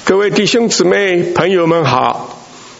各位弟兄姊妹朋友们好，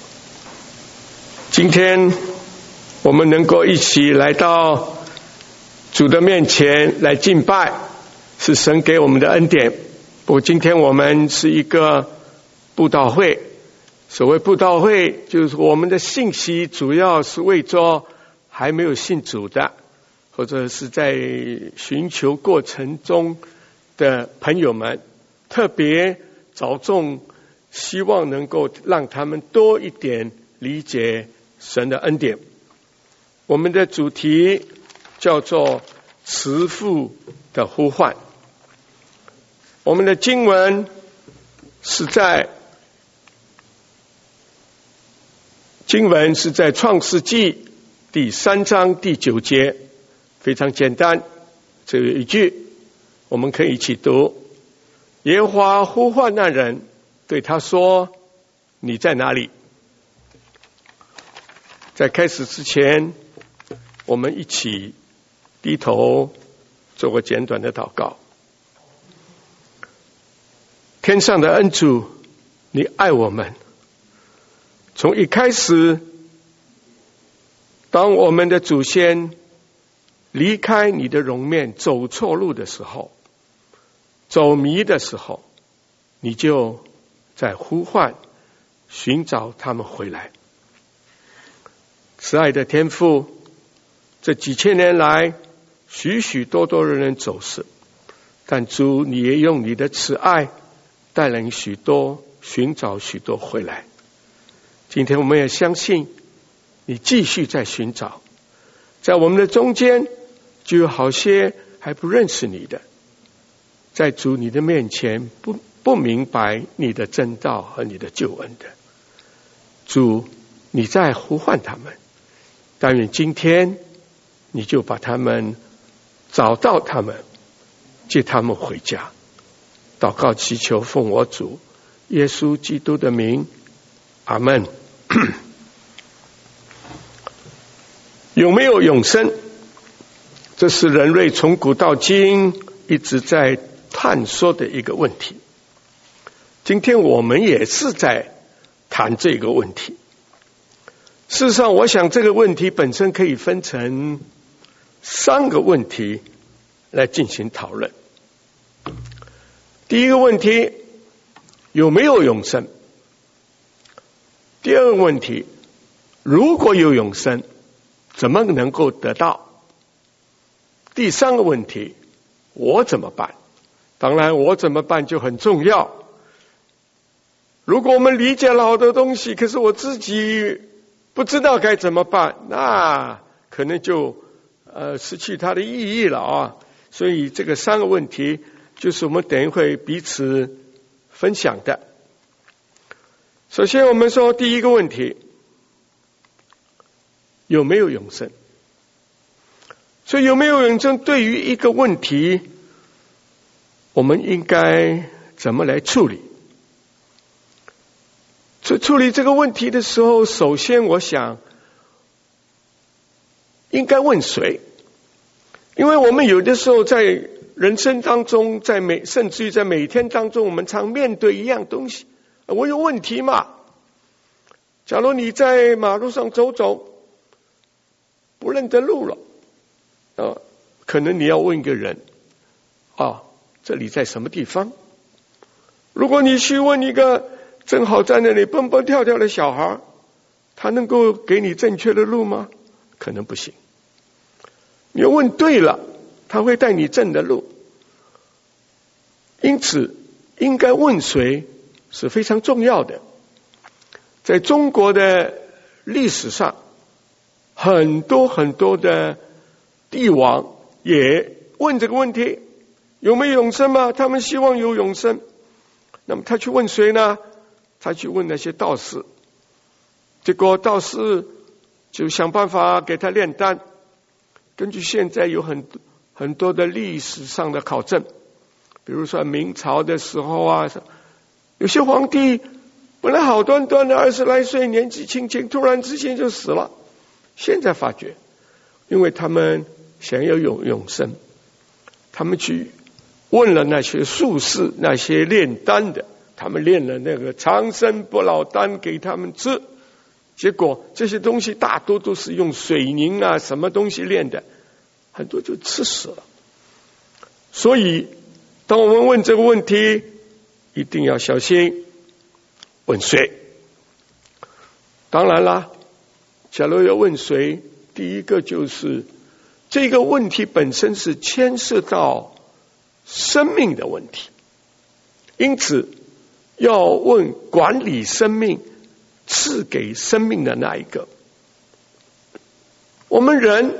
今天我们能够一起来到主的面前来敬拜，是神给我们的恩典。不过今天我们是一个布道会，所谓布道会就是我们的信息主要是为着还没有信主的，或者是在寻求过程中的朋友们，特别着重希望能够让他们多一点理解神的恩典。我们的主题叫做慈父的呼唤。我们的经文是在创世纪第3章第9节，非常简单，只有一句，我们可以一起读。耶和华呼唤那人，对他说：你在哪里？在开始之前，我们一起低头做个简短的祷告。天上的恩主，你爱我们，从一开始，当我们的祖先离开你的容面，走错路的时候，走迷的时候，你就在呼唤寻找他们回来。慈爱的天父，这几千年来许许多多的人走失，但主你也用你的慈爱带领许多寻找许多回来。今天我们也相信你继续在寻找，在我们的中间就有好些还不认识你的，在主你的面前不明白你的真道和你的救恩的。主你在呼唤他们，但愿今天你就把他们找到，他们接他们回家。祷告祈求奉我主耶稣基督的名，阿们。有没有永生？这是人类从古到今一直在探索的一个问题。今天我们也是在谈这个问题。事实上，我想这个问题本身可以分成3个问题来进行讨论。第一个问题，有没有永生？第二个问题，如果有永生，怎么能够得到？第3个问题，我怎么办？当然，我怎么办就很重要。如果我们理解了好多东西，可是我自己不知道该怎么办，那可能就失去它的意义了啊。所以这个3个问题就是我们等一会彼此分享的。首先我们说第一个问题，有没有永生？所以有没有永生对于一个问题，我们应该怎么来处理？处理这个问题的时候，首先我想应该问谁？因为我们有的时候在人生当中，甚至于在每天当中，我们常面对一样东西。我有问题嘛？假如你在马路上走走，不认得路了，可能你要问一个人，这里在什么地方？如果你去问一个正好在那里蹦蹦跳跳的小孩，他能够给你正确的路吗？可能不行。你问对了，他会带你正的路。因此应该问谁是非常重要的。在中国的历史上，很多很多的帝王也问这个问题，有没有永生吗？他们希望有永生。那么他去问谁呢？他去问那些道士，结果道士就想办法给他炼丹。根据现在有很多的历史上的考证，比如说明朝的时候啊，有些皇帝本来好端端的20来岁，年纪轻轻，突然之间就死了。现在发觉，因为他们想要有永生，他们去问了那些术士，那些炼丹的， 他们炼了那个长生不老丹给他们吃，结果这些东西大多都是用水凝啊什么东西炼的，很多就吃死了。所以当我们问这个问题，一定要小心问谁。当然啦，假如要问谁，第一个就是这个问题本身是牵涉到生命的问题，因此要问管理生命、赐给生命的那一个。我们人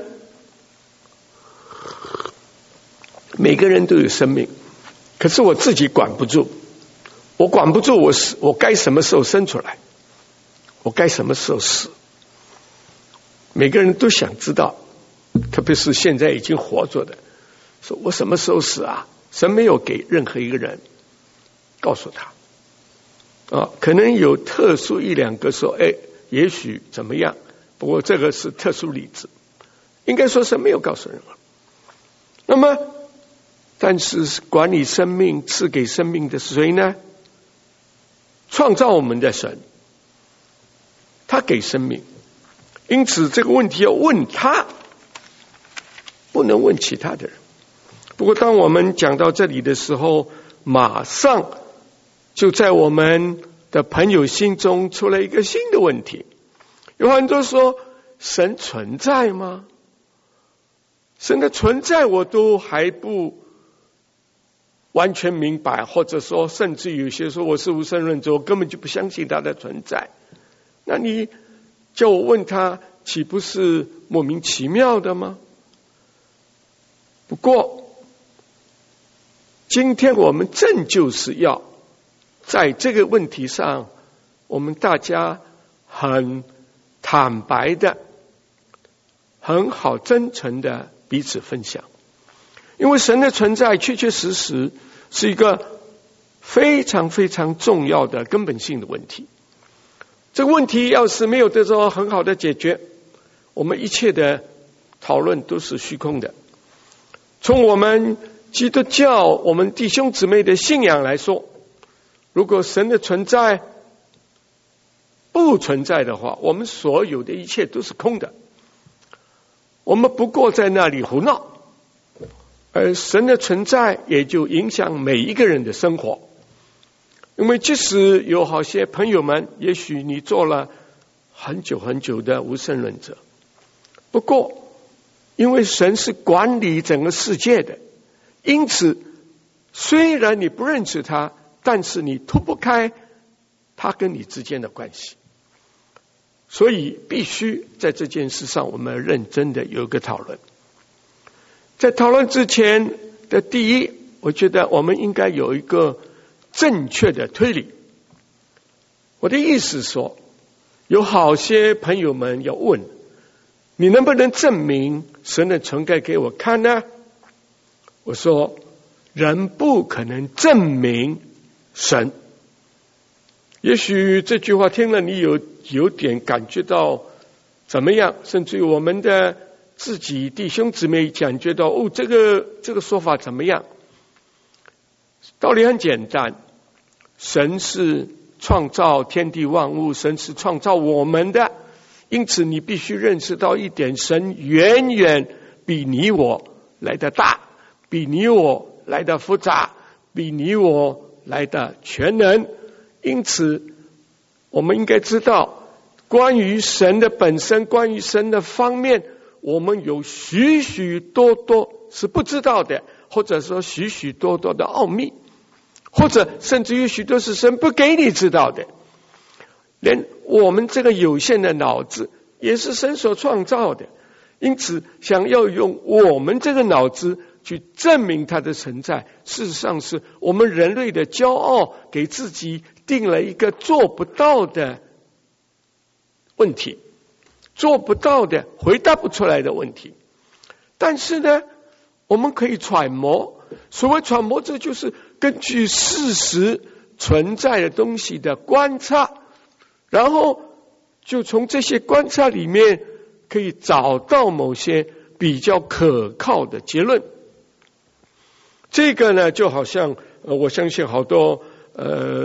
每个人都有生命，可是我自己管不住，我管不住我该什么时候生出来，我该什么时候死。每个人都想知道，特别是现在已经活着的，说我什么时候死啊？神没有给任何一个人告诉他可能有特殊一两个说也许怎么样，不过这个是特殊例子，应该说是没有告诉人了。那么但是管理生命、赐给生命的是谁呢？创造我们的神，他给生命，因此这个问题要问他，不能问其他的人。不过当我们讲到这里的时候，马上就在我们的朋友心中出了一个新的问题。有很多说神存在吗？神的存在我都还不完全明白，或者说甚至有些说我是无神论者，我根本就不相信他的存在。那你叫我问他，岂不是莫名其妙的吗？不过今天我们正就是要在这个问题上，我们大家很坦白的、很好真诚的彼此分享。因为神的存在确确实实是一个非常非常重要的根本性的问题。这个问题要是没有得到很好的解决，我们一切的讨论都是虚空的。从我们基督教我们弟兄姊妹的信仰来说，如果神的存在不存在的话，我们所有的一切都是空的，我们不过在那里胡闹，而神的存在也就影响每一个人的生活。因为即使有好些朋友们，也许你做了很久很久的无神论者，不过因为神是管理整个世界的，因此虽然你不认识他，但是你脱不开他跟你之间的关系。所以必须在这件事上我们认真的有一个讨论。在讨论之前的第一，我觉得我们应该有一个正确的推理。我的意思说，有好些朋友们要问，你能不能证明神的存在给我看呢？我说，人不可能证明神。也许这句话听了你有点感觉到怎么样，甚至于我们的自己弟兄姊妹感觉到这个说法怎么样？道理很简单，神是创造天地万物，神是创造我们的，因此你必须认识到一点，神远远比你我来得大，比你我来得复杂，比你我来得全能。因此我们应该知道，关于神的本身，关于神的方面，我们有许许多多是不知道的，或者说许许多多的奥秘，或者甚至于许多是神不给你知道的。连我们这个有限的脑子也是神所创造的，因此想要用我们这个脑子去证明它的存在，事实上是我们人类的骄傲，给自己定了一个做不到的问题，做不到的、回答不出来的问题。但是呢，我们可以揣摩，所谓揣摩，这就是根据事实存在的东西的观察，然后就从这些观察里面可以找到某些比较可靠的结论。这个呢，就好像我相信好多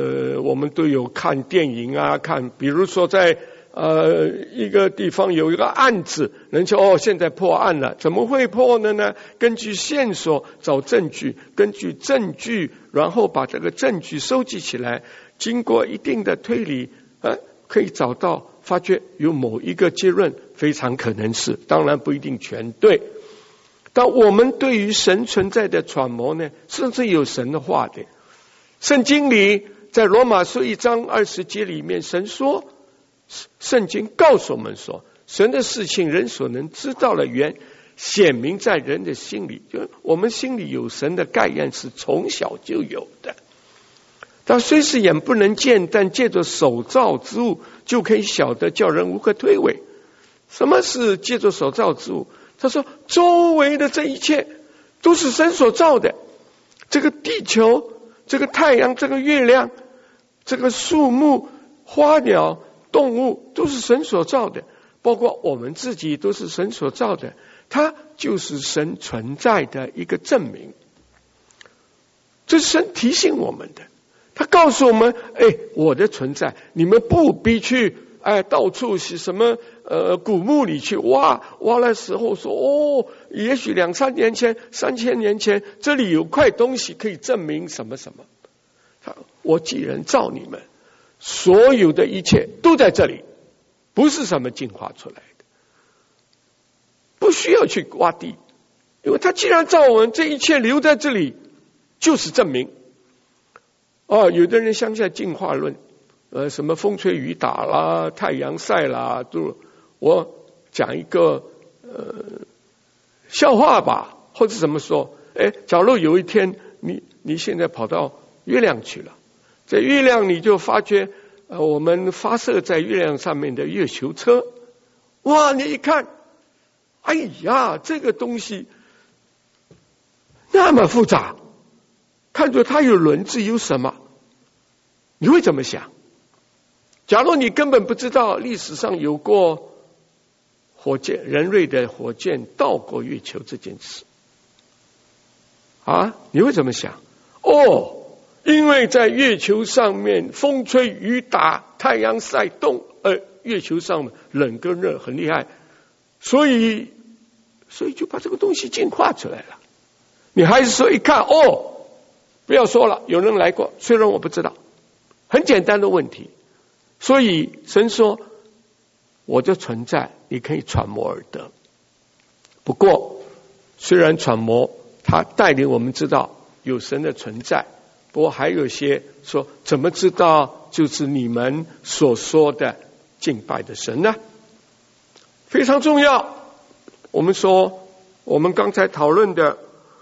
我们都有看电影啊，比如说在一个地方有一个案子，人说现在破案了，怎么会破呢？根据线索找证据，根据证据，然后把这个证据收集起来，经过一定的推理，可以找到发觉有某一个结论，非常可能是，当然不一定全对。但我们对于神存在的揣摩呢，甚至有神的话的。圣经里在罗马书1章20节里面，神说，圣经告诉我们说，神的事情人所能知道的原显明在人的心里，就我们心里有神的概念是从小就有的。他虽是眼不能见，但借着手造之物就可以晓得，叫人无可推诿。什么是借着手造之物？他说周围的这一切都是神所造的，这个地球，这个太阳，这个月亮，这个树木、花鸟、动物都是神所造的，包括我们自己都是神所造的，它就是神存在的一个证明。这是神提醒我们的，他告诉我们，我的存在，你们不必去到处是什么古墓里去挖的时候说，也许2-3年前、3000年前，这里有块东西可以证明什么什么。我既然造你们，所有的一切都在这里，不是什么进化出来的，不需要去挖地，因为他既然造我们，这一切留在这里就是证明。有的人相信进化论，什么风吹雨打啦，太阳晒啦，都我讲一个笑话吧，或者怎么说？假如有一天你现在跑到月亮去了，在月亮你就发觉我们发射在月亮上面的月球车，哇，你一看，哎呀，这个东西那么复杂，看着它有轮子有什么，你会怎么想？假如你根本不知道历史上有过火箭，人类的火箭到过月球这件事你会怎么想？因为在月球上面风吹雨打，太阳晒动，月球上冷跟热很厉害，所以就把这个东西进化出来了。你还是说一看，不要说了，有人来过，虽然我不知道，很简单的问题。所以神说，我的存在你可以揣摩而得。不过虽然揣摩，他带领我们知道有神的存在，不过还有些说怎么知道就是你们所说的敬拜的神呢？非常重要。我们说我们刚才讨论的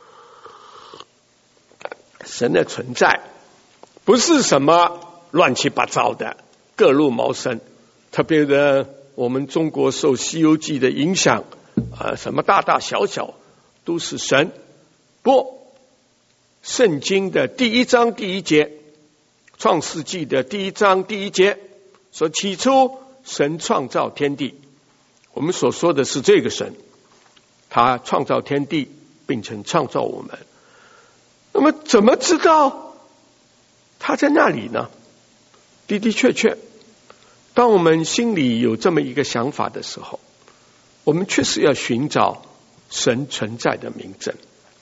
神的存在不是什么乱七八糟的各路茅山，特别的我们中国受西游记的影响，什么大大小小都是神。不，圣经的第1章第1节，创世纪的第1章第1节说，起初神创造天地。我们所说的是这个神，他创造天地并且创造我们。那么怎么知道他在那里呢？的的确确，当我们心里有这么一个想法的时候，我们确实要寻找神存在的明证。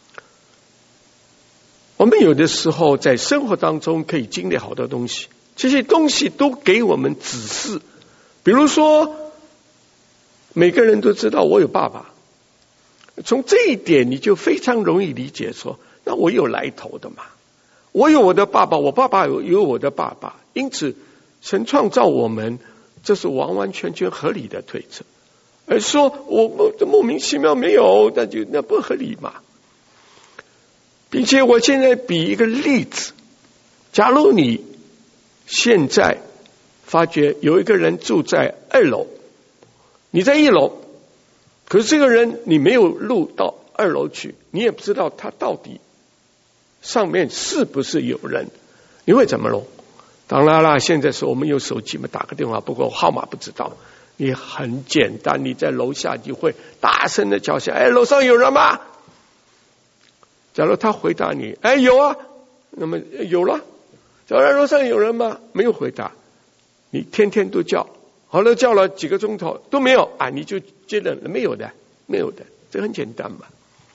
我们有的时候在生活当中可以经历好多东西，这些东西都给我们指示。比如说每个人都知道我有爸爸，从这一点你就非常容易理解说，那我有来头的嘛，我有我的爸爸，我爸爸有我的爸爸，因此神创造我们，这是完完全全合理的推测。而说我莫名其妙没有，那不合理嘛。并且我现在比一个例子，假如你现在发觉有一个人住在2楼，你在1楼，可是这个人你没有路到2楼去，你也不知道他到底上面是不是有人，你会怎么弄？当然啦，现在是我们有手机嘛，打个电话，不过号码不知道，你很简单，你在楼下就会大声的叫下，楼上有人吗？假如他回答你，有啊，那么有了， 早上楼上有人吗？没有回答。你天天都叫，好了，叫了几个钟头都没有啊，你就接着没有的，没有的，这很简单嘛。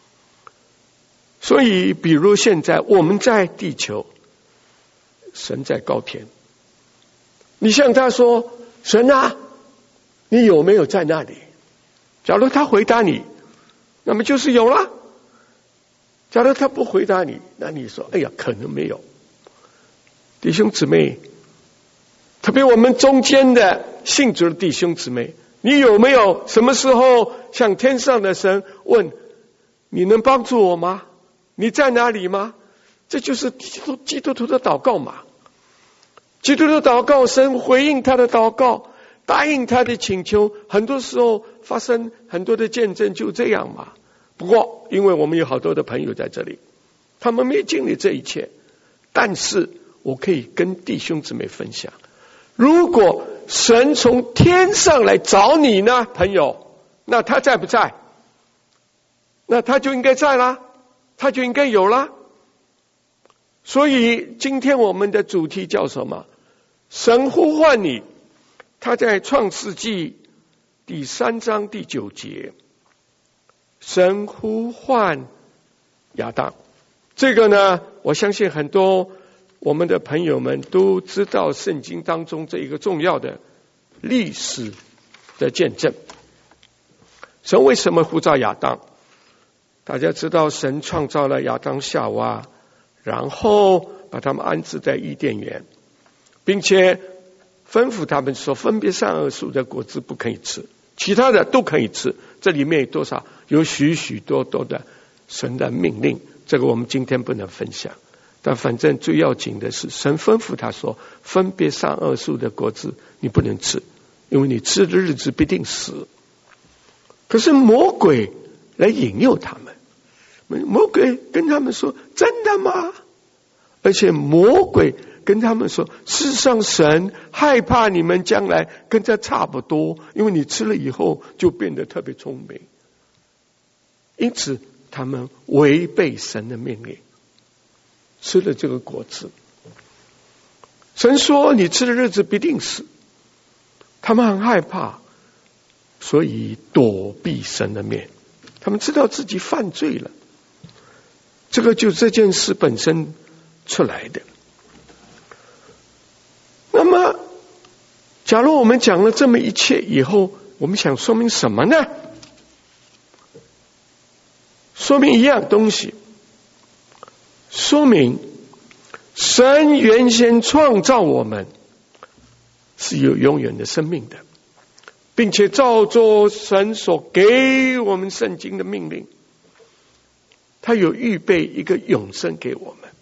所以，比如现在我们在地球，神在高天，你向他说：“神啊，你有没有在那里？”假如他回答你，那么就是有了。假如他不回答你，那你说：“哎呀，可能没有。”弟兄姊妹，特别我们中间的信主的弟兄姊妹，你有没有什么时候向天上的神问：“你能帮助我吗？你在哪里吗？”这就是基督徒的祷告嘛。基督徒的祷告，神回应他的祷告，答应他的请求，很多时候发生很多的见证，就这样嘛。不过，因为我们有好多的朋友在这里，他们没经历这一切，但是我可以跟弟兄姊妹分享，如果神从天上来找你呢，朋友，那他在不在？那他就应该在啦，他就应该有啦。所以今天我们的主题叫什么？神呼唤你。他在创世纪第3章第9节，神呼唤亚当。这个呢，我相信很多我们的朋友们都知道圣经当中这一个重要的历史的见证。神为什么呼召亚当？大家知道神创造了亚当夏娃，然后把他们安置在伊甸园，并且吩咐他们说，分别善恶树的果子不可以吃，其他的都可以吃。这里面有多少？有许许多多的神的命令，这个我们今天不能分享。但反正最要紧的是，神吩咐他说，分别善恶树的果子你不能吃，因为你吃的日子必定死。可是魔鬼来引诱他们，魔鬼跟他们说：“真的吗？”而且魔鬼跟他们说，事实上神害怕你们将来跟他差不多，因为你吃了以后就变得特别聪明。因此他们违背神的命令，吃了这个果子。神说你吃的日子必定死，他们很害怕，所以躲避神的面。他们知道自己犯罪了，这个就这件事本身出来的。那么假如我们讲了这么一切以后，我们想说明什么呢？说明一样东西，说明神原先创造我们是有永远的生命的，并且照着神所给我们圣经的命令，他有预备一个永生给我们。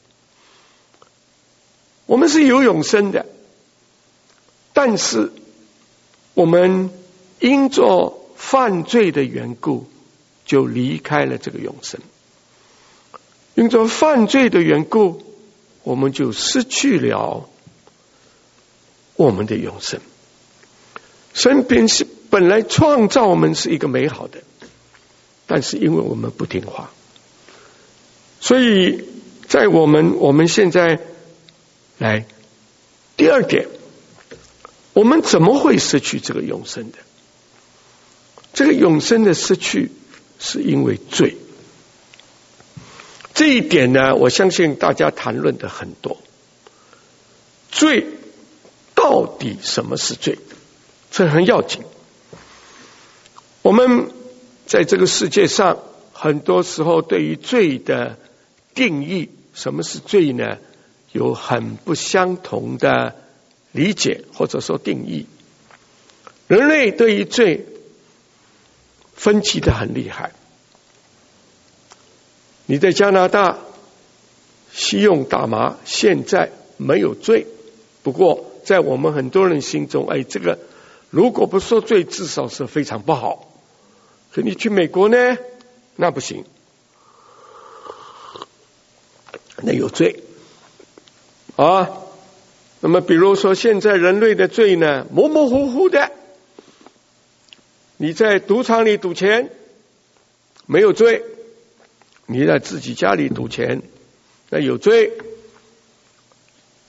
我们是有永生的，但是我们因着犯罪的缘故，就离开了这个永生。因着犯罪的缘故，我们就失去了我们的永生。神本来创造我们是一个美好的，但是因为我们不听话，所以在我们现在来第二点，我们怎么会失去这个永生的？这个永生的失去是因为罪。这一点呢，我相信大家谈论的很多。罪到底什么是罪？这很要紧。我们在这个世界上，很多时候对于罪的定义，什么是罪呢？有很不相同的理解或者说定义。人类对于罪分歧得很厉害。你在加拿大吸用大麻，现在没有罪，不过在我们很多人心中，这个如果不说罪，至少是非常不好。可你去美国呢，那不行，那有罪啊。那么比如说现在人类的罪呢，模模糊糊的。你在赌场里赌钱没有罪，你在自己家里赌钱那有罪。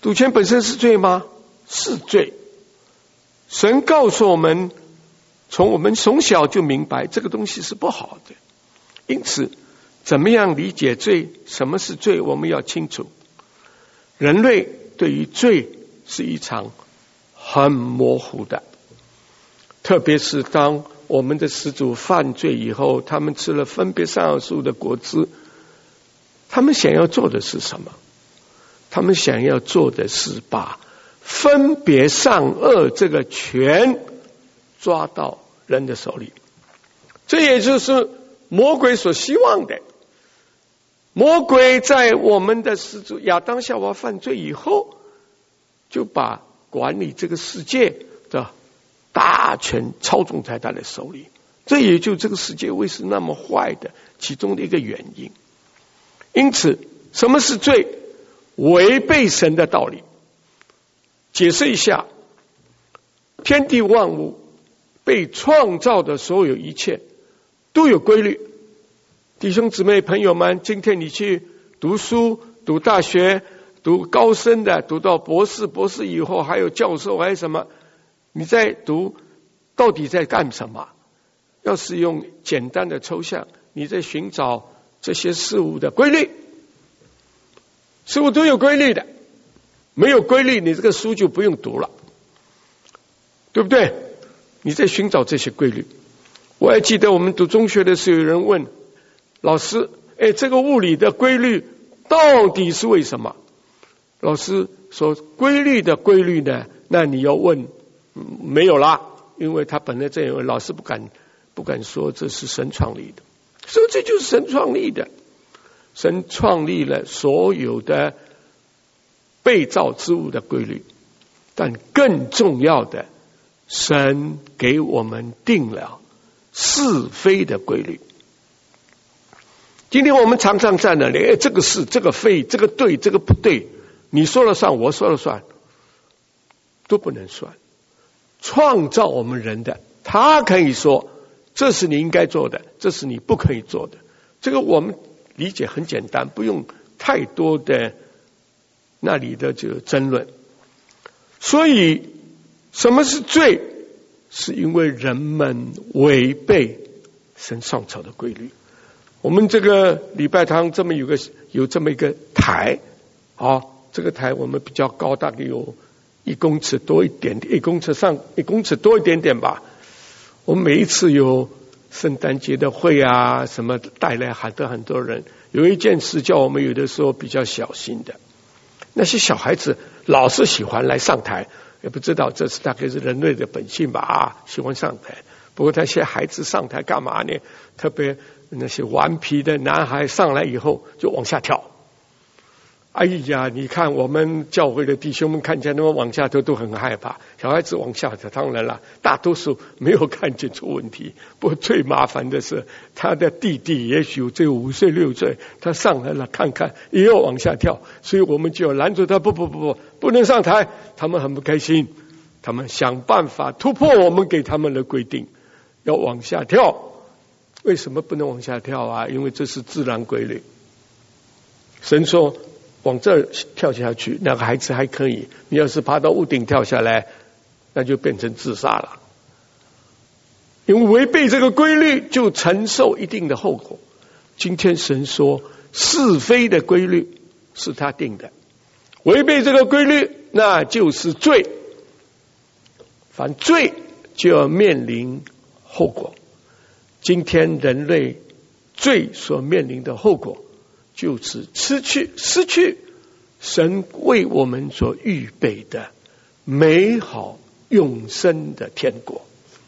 赌钱本身是罪吗？是罪。神告诉我们，从我们从小就明白这个东西是不好的。因此怎么样理解罪，什么是罪，我们要清楚。人类对于罪是一场很模糊的，特别是当我们的始祖犯罪以后，他们吃了分别善恶树的果子，他们想要做的是什么？他们想要做的是把分别善恶这个权抓到人的手里，这也就是魔鬼所希望的。魔鬼在我们的始祖亚当夏娃犯罪以后，就把管理这个世界的大权操纵在他的手里，这也就这个世界为什么那么坏的其中的一个原因。因此什么是罪？违背神的道理。解释一下，天地万物被创造的所有一切都有规律。弟兄姊妹朋友们，今天你去读书，读大学，读高深的，读到博士，博士以后还有教授还有什么，你在读到底在干什么？要是用简单的抽象，你在寻找这些事物的规律。事物都有规律的，没有规律你这个书就不用读了，对不对？你在寻找这些规律。我还记得我们读中学的时候，有人问老师，这个物理的规律到底是为什么？老师说规律的规律呢，那你要问没有啦，因为他本来这样，老师不敢说这是神创立的，所以这就是神创立的。神创立了所有的被造之物的规律，但更重要的，神给我们定了是非的规律。今天我们常常在那里，这个是，这个非，这个对，这个不对，你说了算，我说了算，都不能算。创造我们人的，他可以说这是你应该做的，这是你不可以做的，这个我们理解很简单，不用太多的那里的这个争论。所以什么是罪？是因为人们违背神创造的规律。我们这个礼拜堂这么有这么一个台，这个台我们比较高，大概有1公尺多一点点，1公尺多一点点吧。我们每一次有圣诞节的会啊，什么带来很多人。有一件事叫我们有的时候比较小心的，那些小孩子老是喜欢来上台，也不知道这是大概是人类的本性吧，喜欢上台。不过那些孩子上台干嘛呢？特别那些顽皮的男孩上来以后就往下跳。哎呀，你看我们教会的弟兄们看见他们往下跳都很害怕，小孩子往下跳，当然了，大多数没有看见出问题。不过最麻烦的是他的弟弟，也许只有5岁6岁，他上来了看看也要往下跳，所以我们就要拦住他，不能上台。他们很不开心，他们想办法突破我们给他们的规定，要往下跳。为什么不能往下跳啊？因为这是自然规律。神说往这儿跳下去，那个孩子还可以，你要是爬到屋顶跳下来，那就变成自杀了。因为违背这个规律就承受一定的后果。今天神说是非的规律是他定的，违背这个规律那就是罪，犯罪就要面临后果。今天人类罪所面临的后果就是失去神为我们所预备的美好永生的天国，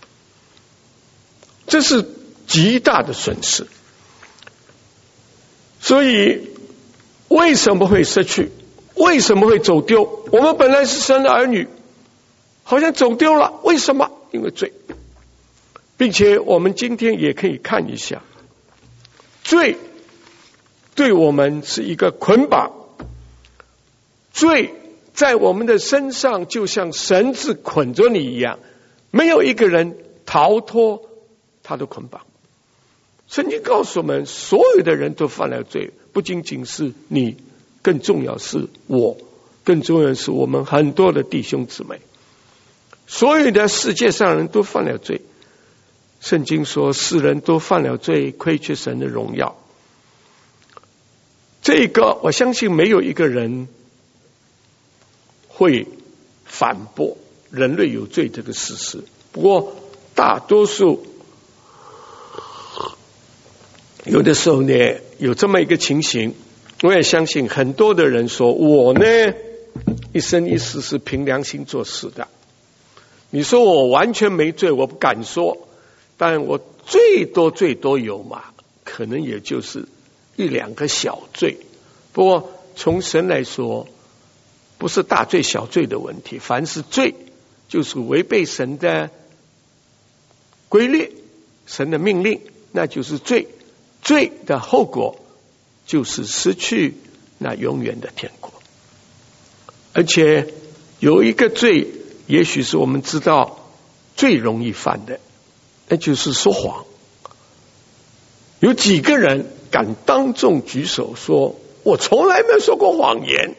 这是极大的损失。所以为什么会失去？为什么会走丢？我们本来是神的儿女，好像走丢了，为什么？因为罪。并且我们今天也可以看一下，罪对我们是一个捆绑，罪在我们的身上就像绳子捆着你一样，没有一个人逃脱他的捆绑。圣经告诉我们，所有的人都犯了罪，不仅仅是你，更重要是我更重要的是我们很多的弟兄姊妹，所有的世界上人都犯了罪。圣经说世人都犯了罪，亏缺神的荣耀。这个我相信没有一个人会反驳人类有罪这个事实。不过大多数有的时候呢，有这么一个情形，我也相信很多的人说，我呢一生一世是凭良心做事的。你说我完全没罪，我不敢说，但我最多有嘛，可能也就是一两个小罪。不过从神来说，不是大罪小罪的问题，凡是罪就是违背神的规律，神的命令，那就是罪。罪的后果就是失去那永远的天国。而且有一个罪，也许是我们知道最容易犯的，那就是说谎。有几个人敢当众举手说我从来没有说过谎言？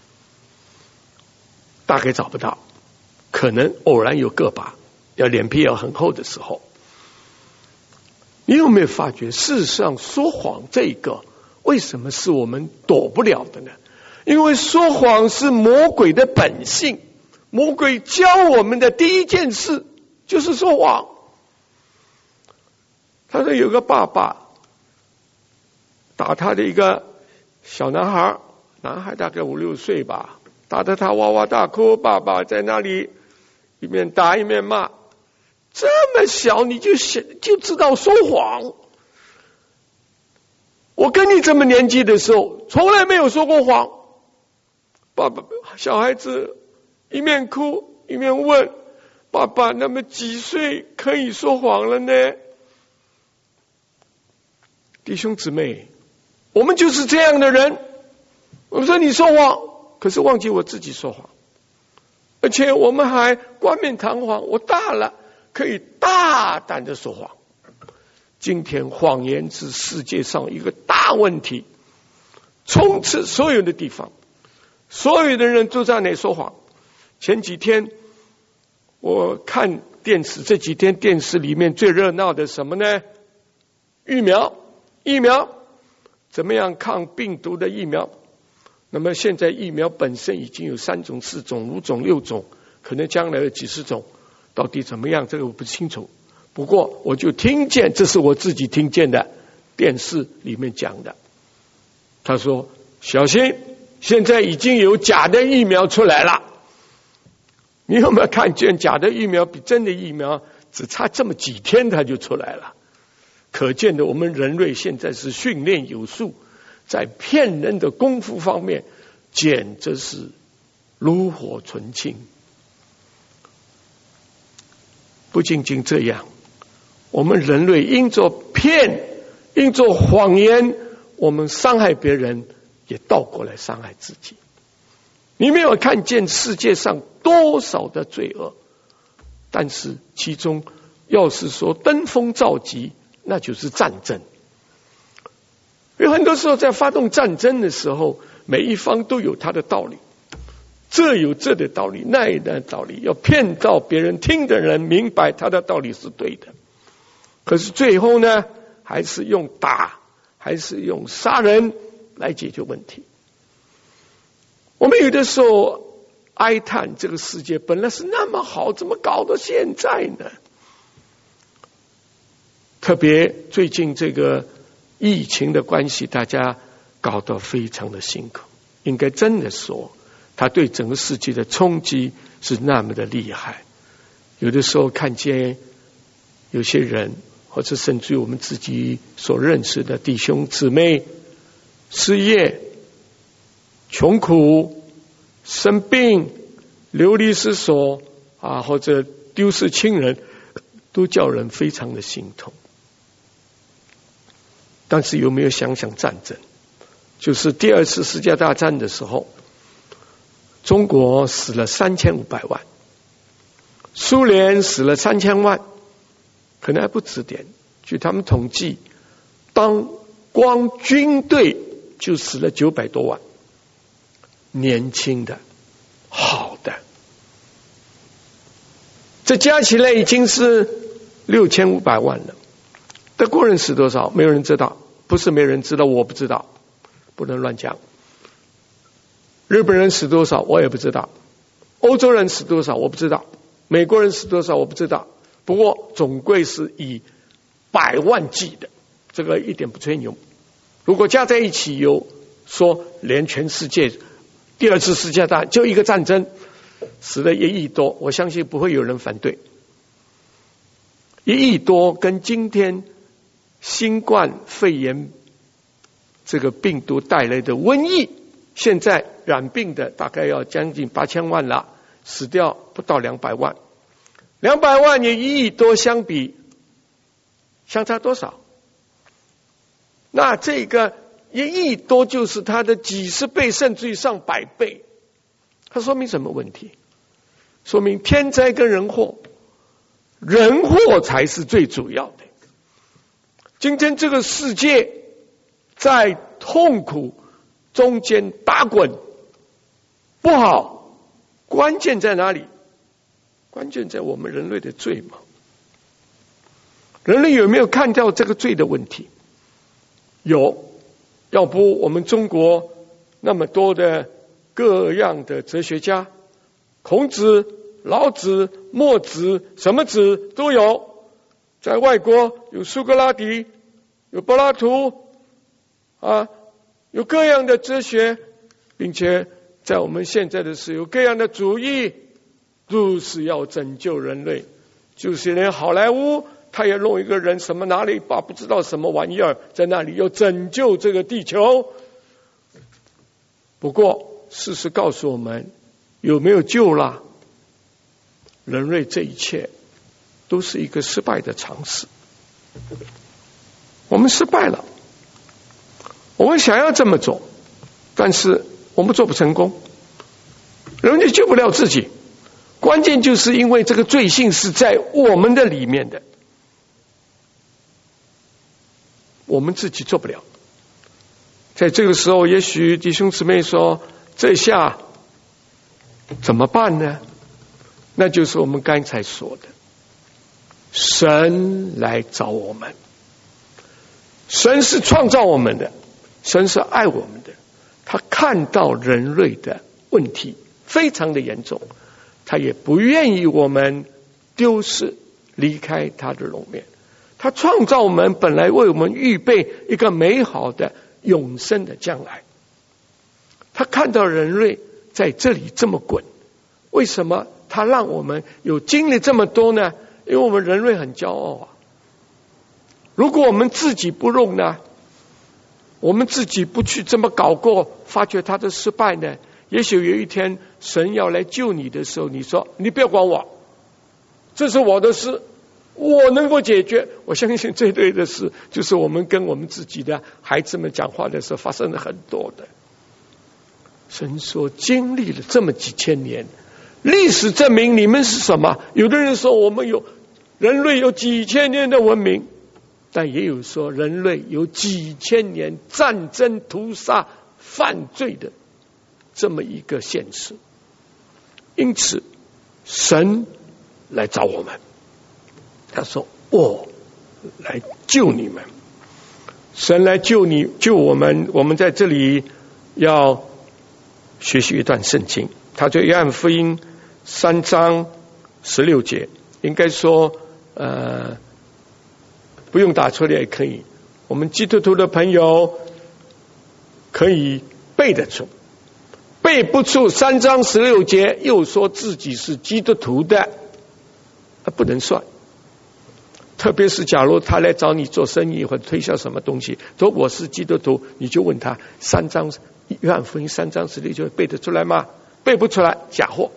大概找不到，可能偶然有个把，要脸皮要很厚的时候。你有没有发觉，事实上说谎这个为什么是我们躲不了的呢？因为说谎是魔鬼的本性，魔鬼教我们的第一件事就是说谎。他说有个爸爸打他的一个小男孩，男孩大概5、6岁吧，打得他哇哇大哭，爸爸在那里一面打一面骂。这么小你就知道说谎？我跟你这么年纪的时候从来没有说过谎。爸爸，小孩子一面哭一面问爸爸，那么几岁可以说谎了呢？弟兄姊妹，我们就是这样的人。我们说你说谎，可是忘记我自己说谎，而且我们还冠冕堂皇，我大了可以大胆的说谎。今天谎言是世界上一个大问题，充斥所有的地方，所有的人都在那说谎。前几天我看电视，这几天电视里面最热闹的什么呢？疫苗怎么样抗病毒的疫苗？那么现在疫苗本身已经有3种、4种、5种、6种，可能将来有几十种，到底怎么样这个我不清楚。不过我就听见，这是我自己听见的，电视里面讲的。他说小心，现在已经有假的疫苗出来了。你有没有看见假的疫苗比真的疫苗只差这么几天它就出来了？可见的我们人类现在是训练有素，在骗人的功夫方面简直是炉火纯青。不仅仅这样，我们人类因着骗，因着谎言，我们伤害别人，也倒过来伤害自己。你没有看见世界上多少的罪恶，但是其中要是说登峰造极，那就是战争。有很多时候在发动战争的时候，每一方都有他的道理，这有这的道理，那有那的道理，要骗到别人听的人明白他的道理是对的。可是最后呢，还是用打，还是用杀人来解决问题。我们有的时候哀叹这个世界本来是那么好，怎么搞到现在呢？特别最近这个疫情的关系，大家搞得非常的辛苦。应该真的说，它对整个世界的冲击是那么的厉害。有的时候看见有些人，或者甚至于我们自己所认识的弟兄姊妹失业、穷苦、生病、流离失所啊，或者丢失亲人，都叫人非常的心痛。但是有没有想想战争？就是第2次世界大战的时候，中国死了3500万，苏联死了3000万，可能还不止点。据他们统计，光军队就死了900多万，年轻的这加起来已经是6500万了。德国人死多少？没有人知道，不是没人知道，我不知道，不能乱讲。日本人死多少？我也不知道。欧洲人死多少？我不知道。美国人死多少？我不知道。不过总归是以100万计的，这个一点不吹牛。如果加在一起，有说连全世界第二次世界大战就一个战争死了1亿多，我相信不会有人反对。1亿多跟今天新冠肺炎这个病毒带来的瘟疫，现在染病的大概要将近8000万了，死掉不到200万，200万也1亿多相比，相差多少？那这个1亿多就是它的几十倍，甚至于上100倍。它说明什么问题？说明天灾跟人祸，人祸才是最主要的。今天这个世界在痛苦中间打滚不好，关键在哪里？关键在我们人类的罪嘛。人类有没有看到这个罪的问题？有，要不我们中国那么多的各样的哲学家，孔子、老子、墨子，什么子都有。在外国有苏格拉底，有柏拉图有各样的哲学，并且在我们现在的是有各样的主义，都是要拯救人类。就是连好莱坞他也弄一个人什么哪里把不知道什么玩意儿在那里要拯救这个地球。不过事实告诉我们，有没有救啦？人类这一切都是一个失败的尝试。我们失败了，我们想要这么做，但是我们做不成功，人类救不了自己。关键就是因为这个罪性是在我们的里面的，我们自己做不了。在这个时候，也许弟兄姊妹说，这下怎么办呢？那就是我们刚才说的，神来找我们。神是创造我们的，神是爱我们的，他看到人类的问题非常的严重，他也不愿意我们丢失离开他的容面。他创造我们，本来为我们预备一个美好的永生的将来。他看到人类在这里这么滚，为什么他让我们有经历这么多呢？因为我们人类很骄傲啊。如果我们自己不弄呢，我们自己不去这么搞过，发觉他的失败呢，也许有一天神要来救你的时候，你说你不要管我，这是我的事，我能够解决。我相信最对的事就是我们跟我们自己的孩子们讲话的时候发生了很多的。神说经历了这么几千年，历史证明你们是什么？有的人说我们有人类有几千年的文明，但也有说人类有几千年战争、屠杀、犯罪的这么一个现实。因此神来找我们，他说我来救你们。神来救你救我们。我们在这里要学习一段圣经，他在约翰福音3章16节，应该说不用打出来也可以，我们基督徒的朋友可以背得出。背不出3章16节又说自己是基督徒的，不能算。特别是假如他来找你做生意或者推销什么东西，说我是基督徒，你就问他约翰福音3章16节背得出来吗？背不出来，假货。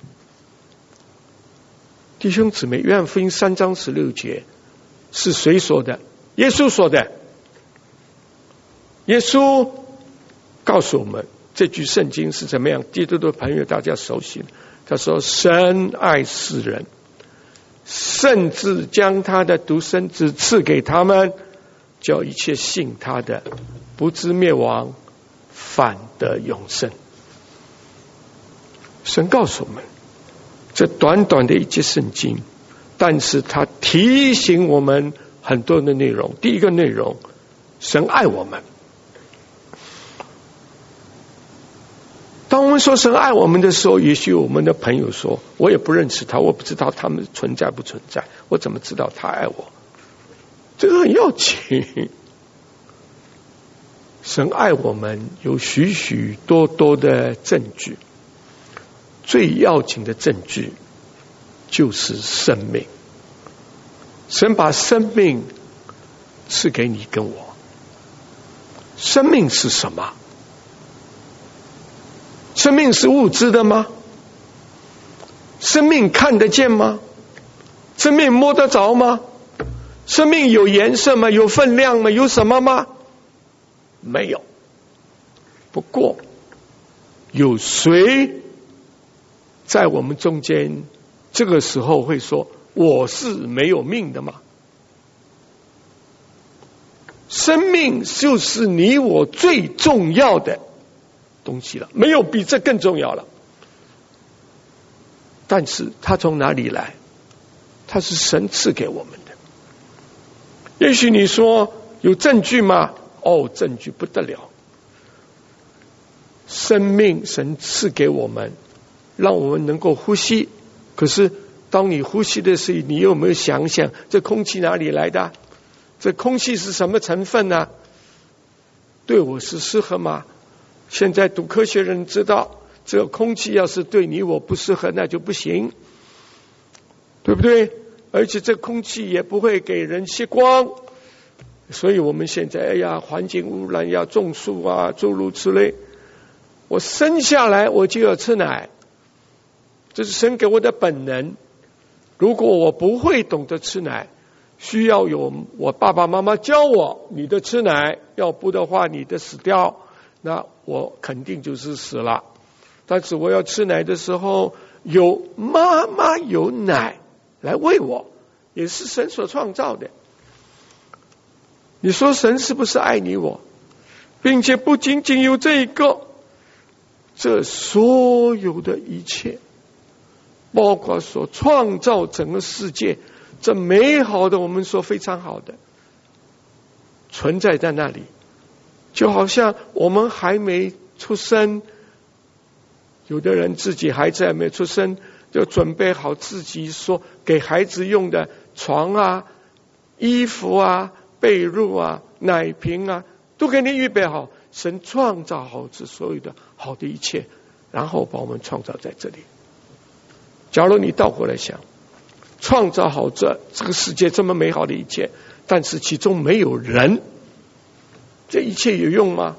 弟兄姊妹，约翰福音3章16节是谁说的？耶稣说的。耶稣告诉我们这句圣经是怎么样，基督徒朋友大家熟悉。他说神爱世人，甚至将他的独生子赐给他们，叫一切信他的不至灭亡，反得永生。神告诉我们， 这短短的一节圣经，但是它提醒我们很多的内容。第一个内容，神爱我们。当我们说神爱我们的时候，也许我们的朋友说，我也不认识他，我不知道他们存在不存在，我怎么知道他爱我？这个很要紧。神爱我们有许许多多的证据，最要紧的证据就是生命。神把生命赐给你跟我。生命是什么？生命是物质的吗？生命看得见吗？生命摸得着吗？生命有颜色吗？有分量吗？有什么吗？没有。不过有谁在我们中间这个时候会说我是没有命的吗？生命就是你我最重要的东西了，没有比这更重要了。但是它从哪里来？它是神赐给我们的。也许你说有证据吗？证据不得了。生命神赐给我们，让我们能够呼吸。可是当你呼吸的时候，你有没有想想这空气哪里来的？这空气是什么成分呢？对我是适合吗？现在读科学人知道，这个空气要是对你我不适合，那就不行，对不对？而且这空气也不会给人吸光。所以我们现在环境污染要种树啊，诸如此类。我生下来我就要吃奶，这是神给我的本能。如果我不会懂得吃奶，需要有我爸爸妈妈教我，你的吃奶，要不的话你的死掉，那我肯定就是死了。但是我要吃奶的时候，有妈妈有奶来喂我，也是神所创造的。你说神是不是爱你我？并且不仅仅有这一个，这所有的一切，包括所创造整个世界，这美好的我们说非常好的存在在那里，就好像我们还没出生，有的人自己孩子还没出生，就准备好自己说给孩子用的床啊、衣服啊、被褥啊、奶瓶啊，都给你预备好。神创造好这所有的好的一切，然后把我们创造在这里。假如你倒过来想，创造好这个世界这么美好的一切，但是其中没有人，这一切有用吗？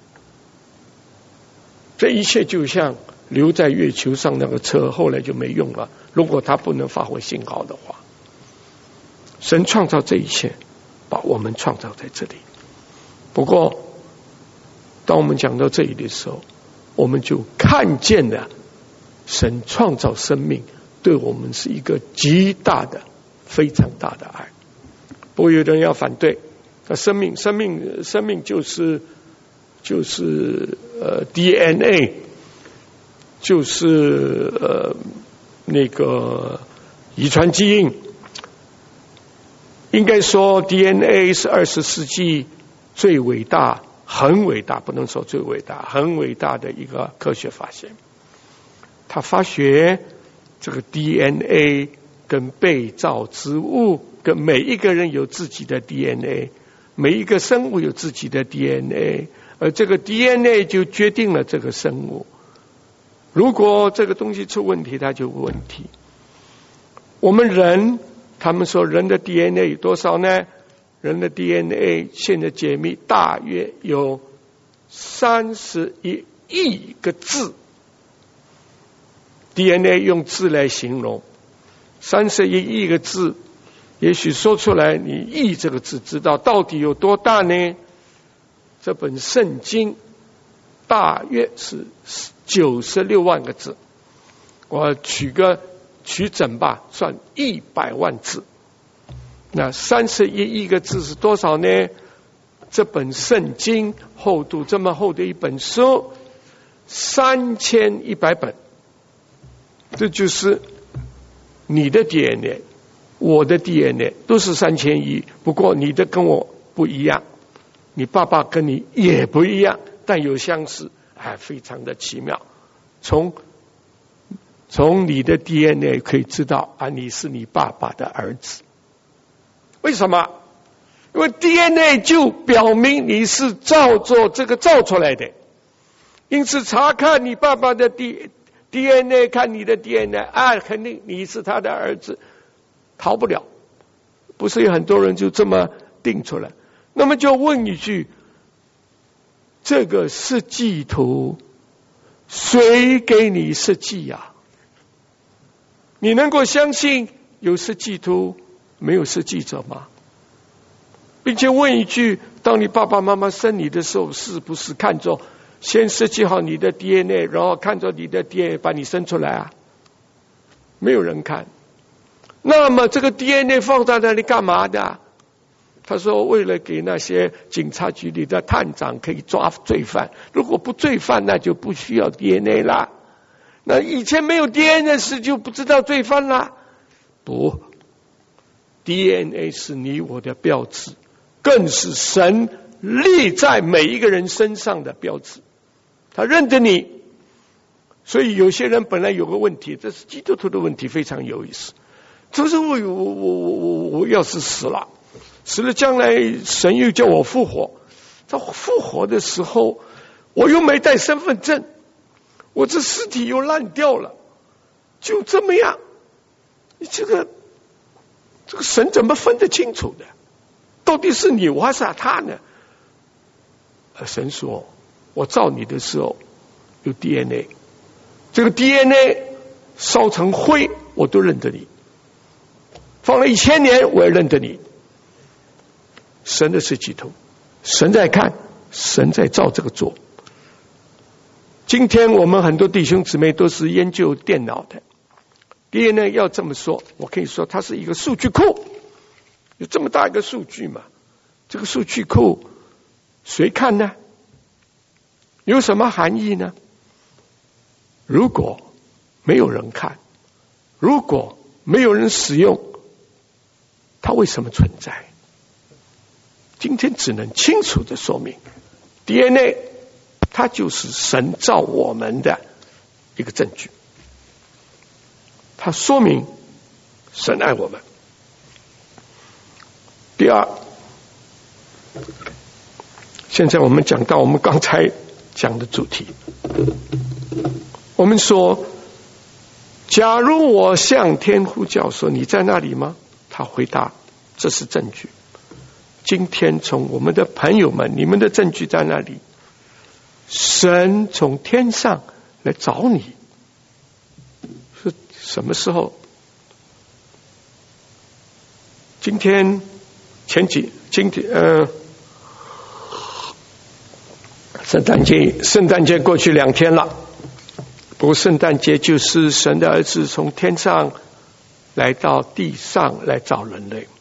这一切就像留在月球上那个车，后来就没用了，如果它不能发挥信号的话。神创造这一切，把我们创造在这里。不过当我们讲到这里的时候，我们就看见了神创造生命对我们是一个极大的非常大的爱。不过有的人要反对，生命就是DNA， 就是那个遗传基因。应该说 DNA 是20世纪最伟大，很伟大，不能说最伟大，很伟大的一个科学发现。他发觉这个 DNA 跟被造之物，跟每一个人有自己的 DNA， 每一个生物有自己的 DNA， 而这个 DNA 就决定了这个生物。如果这个东西出问题，它就有问题。我们人，他们说人的 DNA 有多少呢？人的 DNA 现在解密大约有31亿个字。DNA 用字来形容，31亿个字，也许说出来你亿这个字知道到底有多大呢？这本圣经大约是96万个字，我取整吧，算100万字。那31亿个字是多少呢？这本圣经厚度这么厚的一本书，3100本，这就是你的 DNA， 我的 DNA 都是3100，不过你的跟我不一样，你爸爸跟你也不一样，但有相似，非常的奇妙。从你的 DNA 可以知道你是你爸爸的儿子。为什么？因为 DNA 就表明你是照做这个造出来的，因此查看你爸爸的 DNA， 看你的 DNA， 肯定你是他的儿子，逃不了。不是有很多人就这么定出来？那么就问一句，这个设计图谁给你设计呀？你能够相信有设计图没有设计者吗？并且问一句，当你爸爸妈妈生你的时候，是不是看着先设计好你的 DNA， 然后看着你的 DNA 把你生出来啊？没有人看。那么这个 DNA 放在那里干嘛的？他说为了给那些警察局里的探长可以抓罪犯，如果不罪犯那就不需要 DNA 啦。那以前没有 DNA 时就不知道罪犯啦。不， DNA 是你我的标志，更是神立在每一个人身上的标志，他认得你。所以有些人本来有个问题，这是基督徒的问题，非常有意思。就是我要是死了将来神又叫我复活，他复活的时候我又没带身份证，我这尸体又烂掉了，就这么样，这个神怎么分得清楚的？到底是你我还是他呢？神说我造你的时候有 DNA， 这个 DNA 烧成灰我都认得你，放了1000年我也认得你。神的设计图，神在看，神在照这个做。今天我们很多弟兄姊妹都是研究电脑的， DNA 要这么说，我可以说它是一个数据库，有这么大一个数据嘛，这个数据库谁看呢？有什么含义呢？如果没有人看，如果没有人使用，它为什么存在？今天只能清楚的说明 DNA 它就是神造我们的一个证据，它说明神爱我们。第二，现在我们讲到我们刚才讲的主题，我们说假如我向天呼叫说你在那里吗？他回答这是证据。今天从我们的朋友们，你们的证据在那里？神从天上来找你，是什么时候？今天圣诞节过去2天了，不过圣诞节就是神的儿子从天上来到地上来找人类。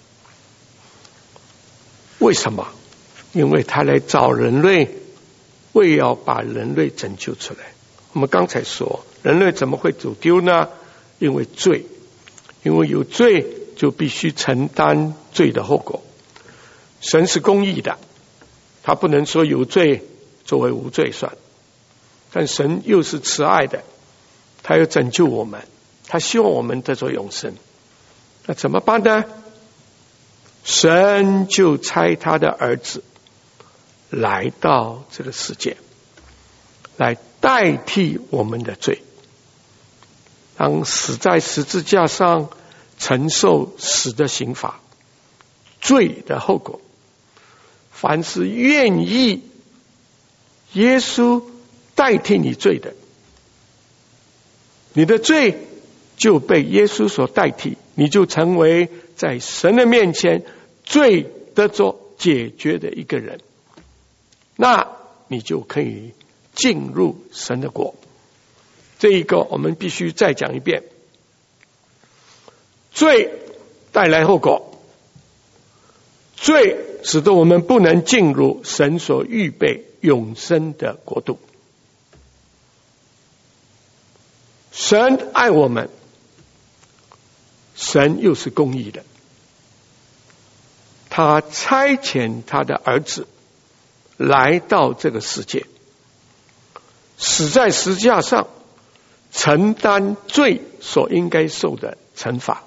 为什么？因为他来找人类，为要把人类拯救出来。我们刚才说人类怎么会走丢呢？因为罪，因为有罪就必须承担罪的后果。神是公义的，他不能说有罪作为无罪算，但神又是慈爱的，他要拯救我们，他希望我们得着永生。那怎么办呢？神就差他的儿子来到这个世界，来代替我们的罪，当死在十字架上承受死的刑罚，罪的后果。凡是愿意耶稣代替你罪的，你的罪就被耶稣所代替，你就成为在神的面前罪得着解决的一个人，那你就可以进入神的国。这一个我们必须再讲一遍，罪带来后果，罪使得我们不能进入神所预备永生的国度。神爱我们， 神又是公义的，他差遣他的儿子来到这个世界，死在十字架上，承担罪所应该受的惩罚。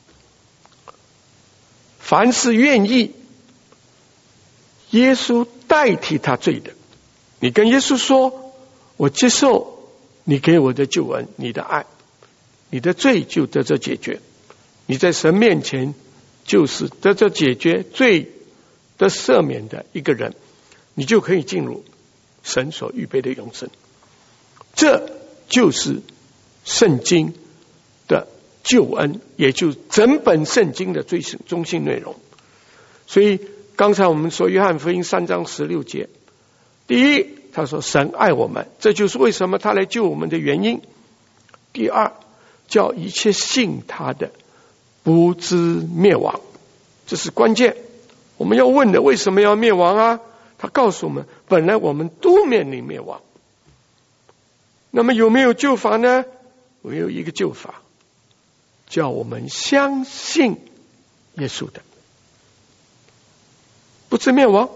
凡是愿意耶稣代替他罪的，你跟耶稣说，我接受你给我的救恩，你的爱，你的罪就得着解决，你在神面前就是得着解决罪的赦免的一个人，你就可以进入神所预备的永生。这就是圣经的救恩，也就是整本圣经的最中心内容。所以刚才我们说约翰福音3章16节，第一，他说神爱我们，这就是为什么他来救我们的原因。第二，叫一切信他的不至灭亡，这是关键。我们要问的，为什么要灭亡啊？他告诉我们，本来我们都面临灭亡。那么有没有救法呢？我有一个救法，叫我们相信耶稣的不至灭亡，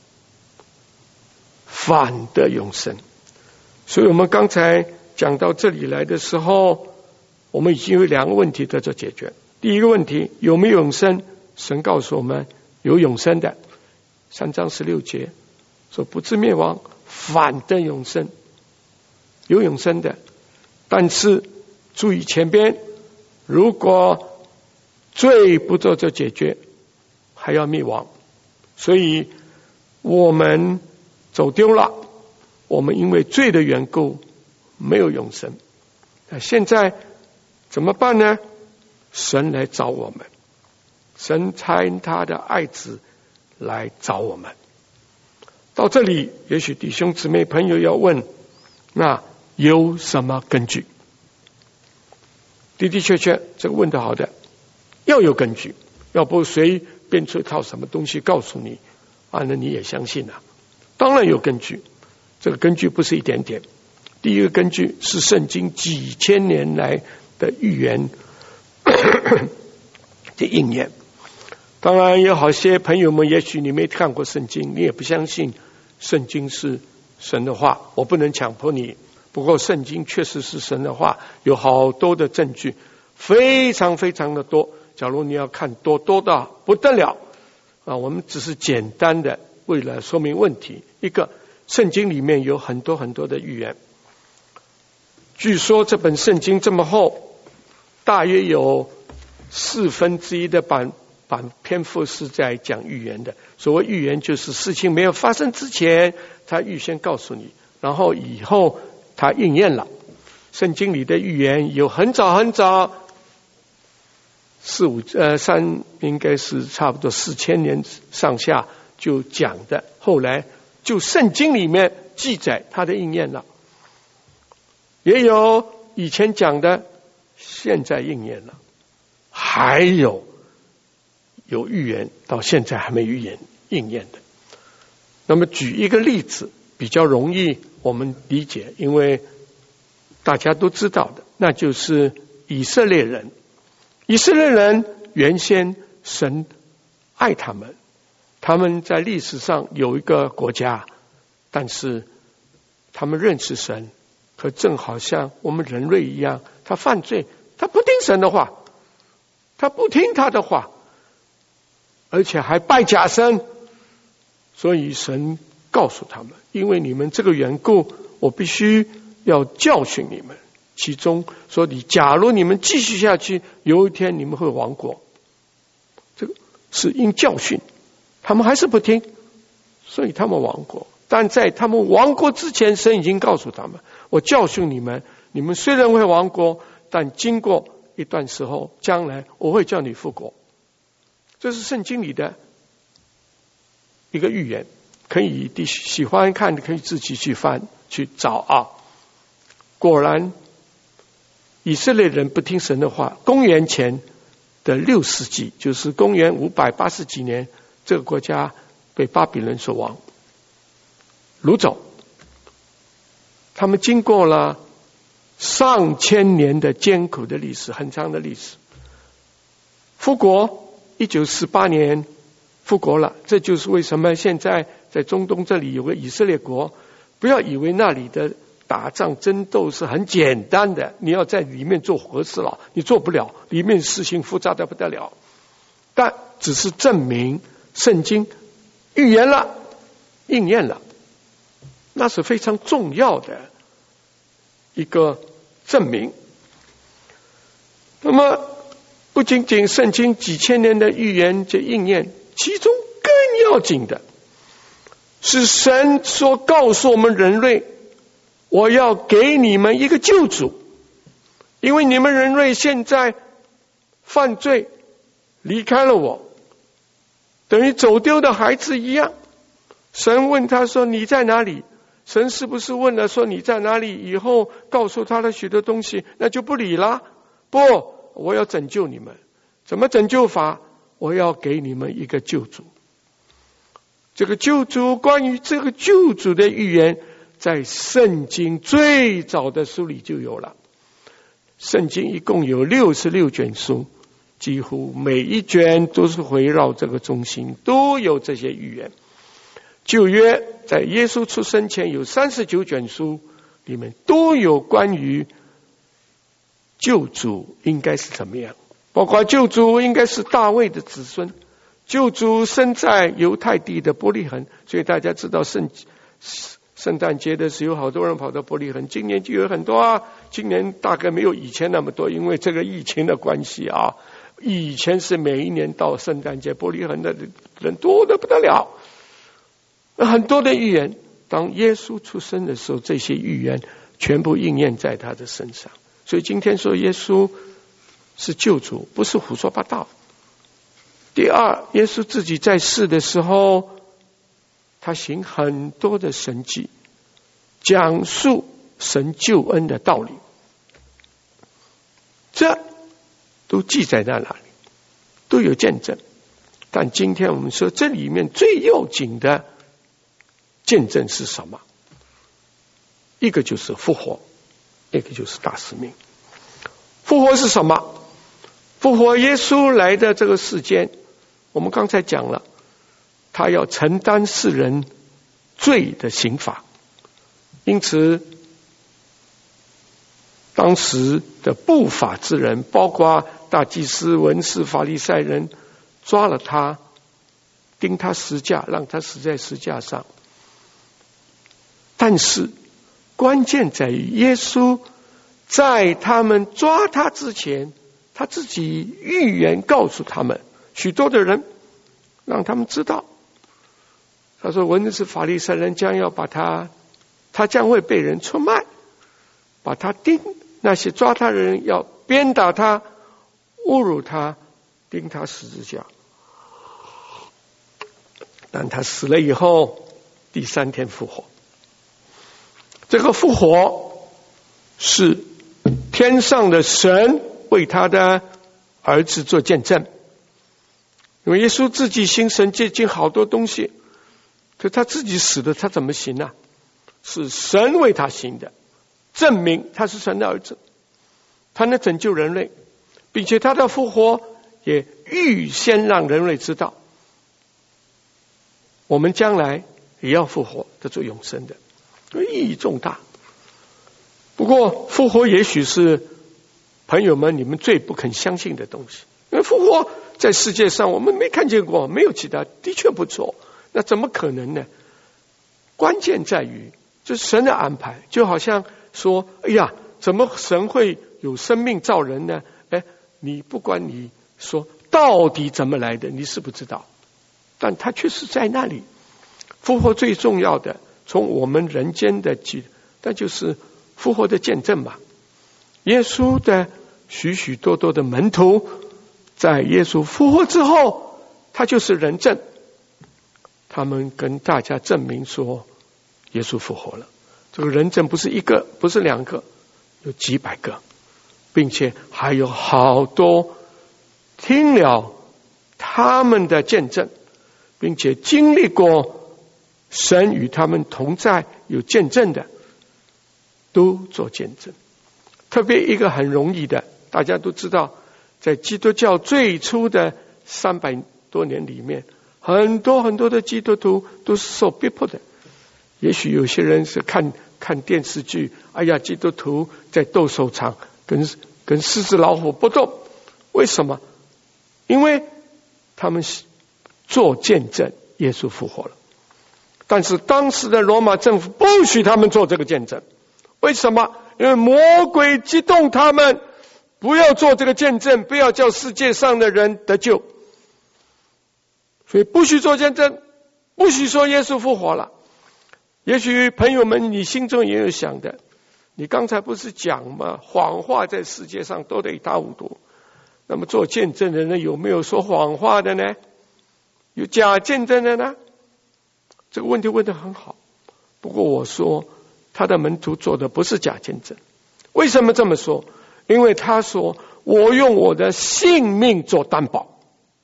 反得永生。所以我们刚才讲到这里来的时候，我们已经有2个问题得到解决。第一个问题，有没有永生？神告诉我们有永生的，3章16节说不至灭亡，反得永生，有永生的。但是注意前边，如果罪不做这解决，还要灭亡。所以我们走丢了，我们因为罪的缘故没有永生。那现在怎么办呢？神来找我们，神差他的爱子来找我们。到这里，也许弟兄姊妹朋友要问，那有什么根据？的的确确，这个问得好的，要有根据，要不谁变出一套什么东西告诉你啊，那你也相信啊？当然有根据，这个根据不是一点点。第一个根据是圣经几千年来的预言的应验。当然有好些朋友们，也许你没看过圣经，你也不相信圣经是神的话，我不能强迫你。不过圣经确实是神的话，有好多的证据，非常非常的多。假如你要看多到不得了啊，我们只是简单的为了说明问题。一个，圣经里面有很多很多的预言，据说这本圣经这么厚，大约有1/4的篇幅是在讲预言的。所谓预言，就是事情没有发生之前，他预先告诉你，然后以后他应验了。圣经里的预言有很早很早应该是差不多4000年上下就讲的，后来就圣经里面记载它的应验了。也有以前讲的，现在应验了，还有预言到现在还没应验的。那么举一个例子比较容易我们理解，因为大家都知道的，那就是以色列人。以色列人原先神爱他们，他们在历史上有一个国家，但是他们认识神，可正好像我们人类一样，他犯罪，他不听神的话，他不听他的话，而且还拜假神。所以神告诉他们，因为你们这个缘故，我必须要教训你们。其中说，假如你们继续下去，有一天你们会亡国。这个是因教训，他们还是不听，所以他们亡国。但在他们亡国之前，神已经告诉他们，我教训你们，你们虽然会亡国，但经过一段时候，将来我会叫你复国。这是圣经里的一个预言，可以喜欢看的可以自己去翻去找啊。果然以色列人不听神的话，公元前的6世纪，就是公元580几年，这个国家被巴比伦所亡，掳走。他们经过了上千年的艰苦的历史，很长的历史， 复国，1948年复国了。这就是为什么现在在中东这里有个以色列国。不要以为那里的打仗争斗是很简单的，你要在里面做和事佬，你做不了，里面事情复杂的不得了。但只是证明圣经预言了，应验了，那是非常重要的一个证明。那么不仅仅圣经几千年的预言这应验，其中更要紧的是神所告诉我们人类，我要给你们一个救主，因为你们人类现在犯罪离开了我，等于走丢的孩子一样。神问他说你在哪里？神是不是问了说你在哪里以后告诉他了许多东西，那就不理了？不，我要拯救你们。怎么拯救法？我要给你们一个救主。这个救主，关于这个救主的预言，在圣经最早的书里就有了。圣经一共有66卷书，几乎每一卷都是围绕这个中心，都有这些预言。旧约在耶稣出生前有39卷书，里面都有关于救主应该是怎么样，包括救主应该是大卫的子孙，救主生在犹太地的伯利恒，所以大家知道圣诞节的时候好多人跑到伯利恒，今年就有很多啊，今年大概没有以前那么多，因为这个疫情的关系啊。以前是每一年到圣诞节伯利恒的人多得不得了，很多的预言，当耶稣出生的时候，这些预言全部应验在他的身上。所以今天说耶稣是救主，不是胡说八道。第二，耶稣自己在世的时候，他行很多的神迹，讲述神救恩的道理，这都记载在哪里，都有见证。但今天我们说这里面最要紧的见证是什么？一个就是复活，一个就是大使命。复活是什么？复活，耶稣来的这个世间，我们刚才讲了，他要承担世人罪的刑罚，因此当时的不法之人，包括大祭司、文士、法利赛人，抓了他，钉他十架，让他死在十架上。但是关键在于耶稣在他们抓他之前，他自己预言告诉他们，许多的人让他们知道，他说文士法利赛人将要把他将会被人出卖，把他钉，那些抓他的人要鞭打他，侮辱他，钉他十字架。但他死了以后，第3天复活。这个复活是天上的神为他的儿子做见证，因为耶稣自己行神迹经好多东西，可他自己死的，他怎么行呢？是神为他行的，证明他是神的儿子，他能拯救人类，并且他的复活也预先让人类知道，我们将来也要复活，得做永生的，意义重大。不过复活也许是朋友们你们最不肯相信的东西，因为复活在世界上我们没看见过，没有其他，的确不错，那怎么可能呢？关键在于就是神的安排，就好像说，哎呀，怎么神会有生命造人呢？你不管你说到底怎么来的，你是不知道，但它确实在那里。复活最重要的，从我们人间的那就是复活的见证嘛。耶稣的许许多多的门徒，在耶稣复活之后，他就是人证，他们跟大家证明说耶稣复活了。这个人证不是一个，不是2个，有几百个，并且还有好多听了他们的见证，并且经历过神与他们同在有见证的，都做见证。特别一个很容易的，大家都知道在基督教最初的300多年里面，很多很多的基督徒都是受逼迫的。也许有些人是看电视剧，哎呀，基督徒在斗兽场跟狮子老虎搏斗，为什么？因为他们做见证耶稣复活了。但是当时的罗马政府不许他们做这个见证，为什么？因为魔鬼激动他们不要做这个见证，不要叫世界上的人得救，所以不许做见证，不许说耶稣复活了。也许朋友们你心中也有想的，你刚才不是讲吗？谎话在世界上都得一塌糊涂。那么做见证的人有没有说谎话的呢？有假见证的呢？这个问题问得很好。不过我说他的门徒做的不是假见证。为什么这么说？因为他说我用我的性命做担保。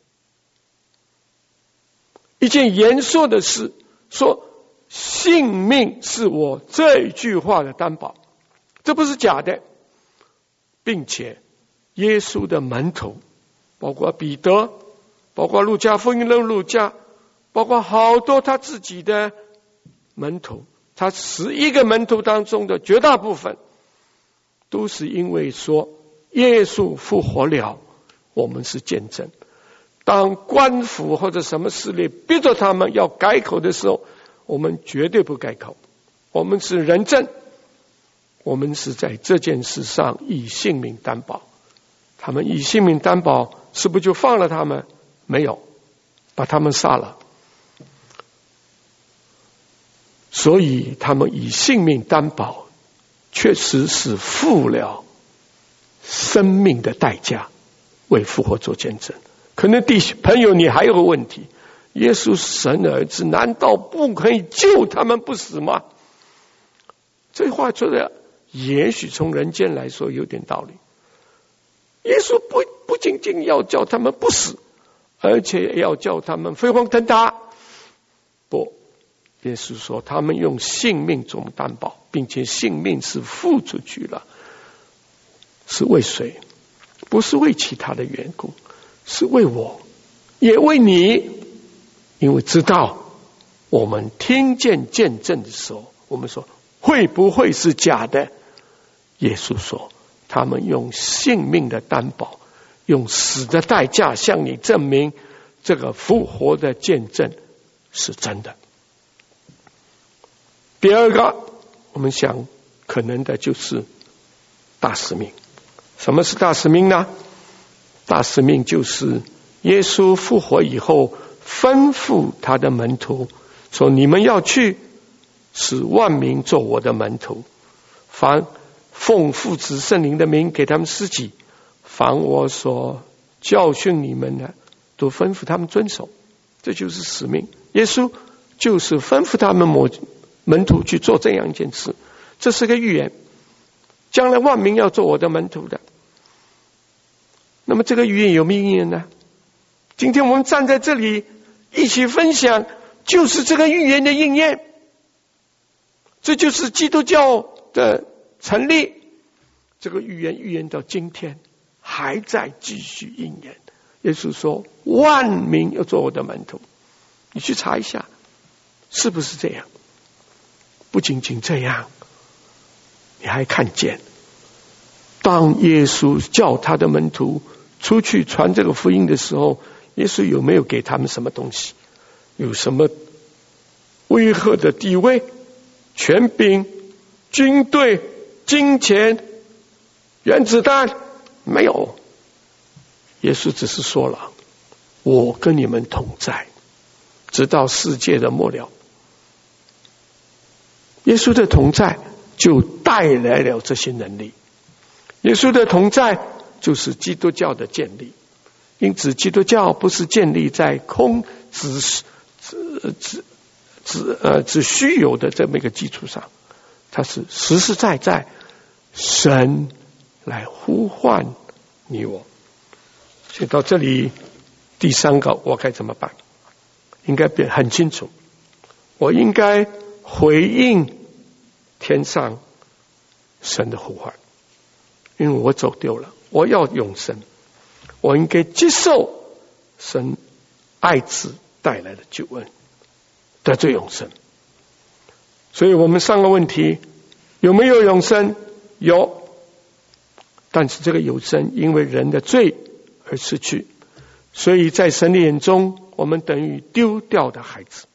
一件严肃的事，说性命是我这一句话的担保，这不是假的。并且耶稣的门徒，包括彼得，包括路加福音的路加，包括好多他自己的门徒，他11个门徒当中的绝大部分，都是因为说耶稣复活了，我们是见证。当官府或者什么势力逼着他们要改口的时候，我们绝对不改口，我们是人证，我们是在这件事上以性命担保。他们以性命担保，是不是就放了他们？没有，把他们杀了。所以他们以性命担保，确实是付了生命的代价，为复活做见证。可能朋友你还有个问题，耶稣是神的儿子，难道不可以救他们不死吗？这话说的也许从人间来说有点道理。耶稣不仅仅要叫他们不死，而且要叫他们飞黄腾达。不，耶稣说他们用性命做担保，并且性命是付出去了。是为谁？不是为其他的缘故，是为我，也为你。因为知道我们听见见证的时候，我们说会不会是假的？耶稣说他们用性命的担保，用死的代价向你证明这个复活的见证是真的。第二个，我们想可能的就是大使命。什么是大使命呢？大使命就是耶稣复活以后吩咐他的门徒说，你们要去使万民做我的门徒，凡奉父子圣灵的名给他们施洗，凡我所教训你们的都吩咐他们遵守。这就是使命。耶稣就是吩咐他们门徒去做这样一件事。这是个预言，将来万民要做我的门徒的。那么这个预言有没有应验呢？今天我们站在这里一起分享，就是这个预言的应验。这就是基督教的成立。这个预言到今天还在继续应验。耶稣说万民要做我的门徒，你去查一下是不是这样。不仅仅这样，你还看见当耶稣叫他的门徒出去传这个福音的时候，耶稣有没有给他们什么东西？有什么威吓的地位、权柄、军队、金钱、原子弹？没有。耶稣只是说了，我跟你们同在，直到世界的末了。耶稣的同在就带来了这些能力。耶稣的同在就是基督教的建立。因此基督教不是建立在只虚有的这么一个基础上，它是实实在在神来呼唤你我。所以到这里第三个我该怎么办？应该变很清楚，我应该回应天上神的呼唤，因为我走丢了，我要永生。 我应该接受神爱子带来的救恩，得罪永生。所以我们上个问题，有没有永生？有，但是这个永生因为人的罪而失去，所以在神的眼中，我们等于丢掉的孩子。